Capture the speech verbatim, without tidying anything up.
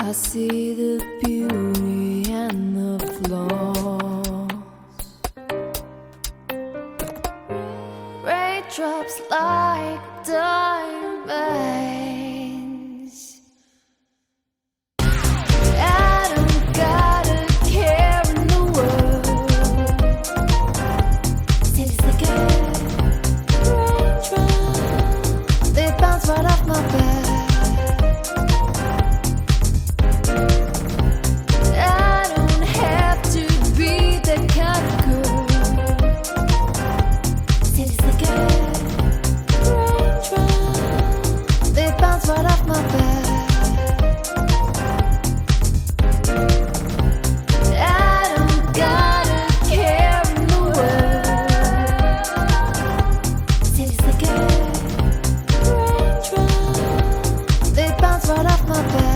I see the beauty and the flaws. Raindrops like diamonds. I don't got a care in the world. City's like a raindrop. They bounce right off my back. Right off my back. I don't got a care in the world. City's like a raindrop. They bounce right off my back.